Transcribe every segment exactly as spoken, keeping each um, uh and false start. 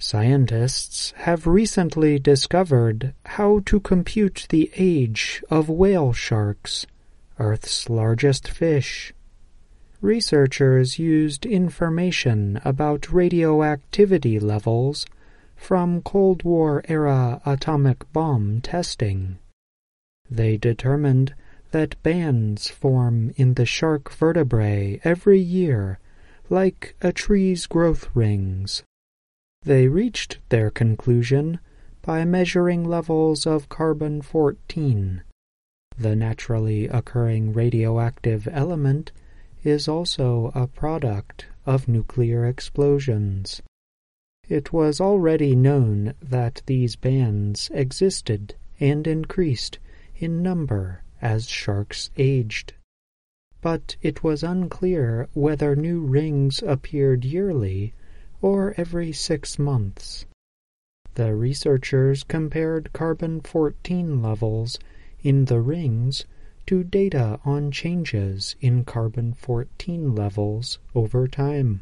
Scientists have recently discovered how to compute the age of whale sharks, Earth's largest fish. Researchers used information about radioactivity levels from Cold War-era atomic bomb testing. They determined that bands form in the shark vertebrae every year, like a tree's growth rings. They reached their conclusion by measuring levels of carbon fourteen. The naturally occurring radioactive element is also a product of nuclear explosions. It was already known that these bands existed and increased in number as sharks aged. But it was unclear whether new rings appeared yearly or every six months. The researchers compared carbon fourteen levels in the rings to data on changes in carbon fourteen levels over time.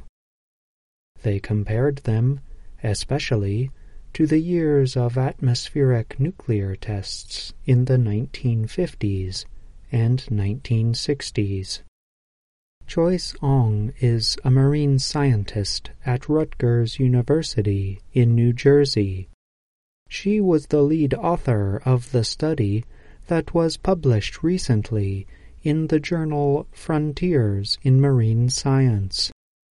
They compared them, especially, to the years of atmospheric nuclear tests in the nineteen fifties and nineteen sixties. Joyce Ong is a marine scientist at Rutgers University in New Jersey. She was the lead author of the study that was published recently in the journal Frontiers in Marine Science.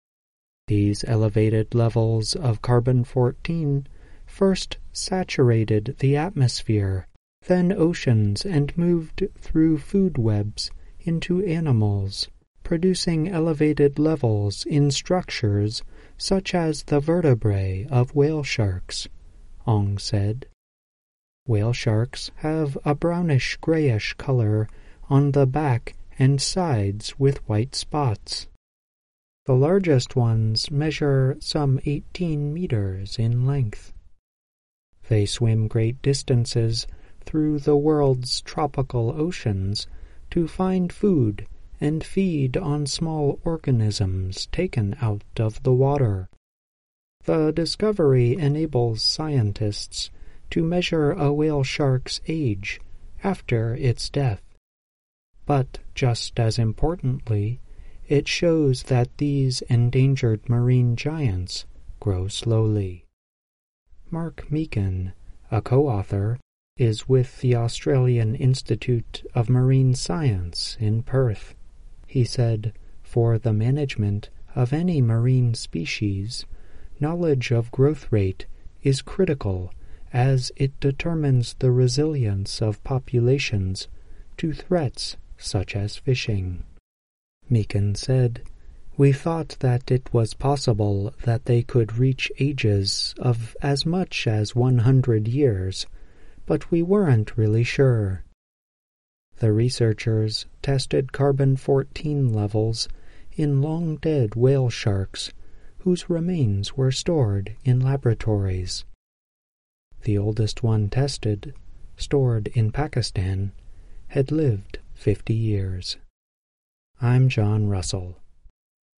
These elevated levels of carbon fourteen first saturated the atmosphere, then oceans, and moved through food webs into animals, producing elevated levels in structures such as the vertebrae of whale sharks, Ong said. Whale sharks have a brownish-grayish color on the back and sides with white spots. The largest ones measure some eighteen meters in length. They swim great distances through the world's tropical oceans to find food and feed on small organisms taken out of the water. The discovery enables scientists to measure a whale shark's age after its death. But just as importantly, it shows that these endangered marine giants grow slowly. Mark Meakin, a co-author, is with the Australian Institute of Marine Science in Perth. He said, for the management of any marine species, knowledge of growth rate is critical as it determines the resilience of populations to threats such as fishing. Meakin said, we thought that it was possible that they could reach ages of as much as one hundred years, but we weren't really sure. The researchers tested carbon fourteen levels in long-dead whale sharks whose remains were stored in laboratories. The oldest one tested, stored in Pakistan, had lived fifty years. I'm John Russell.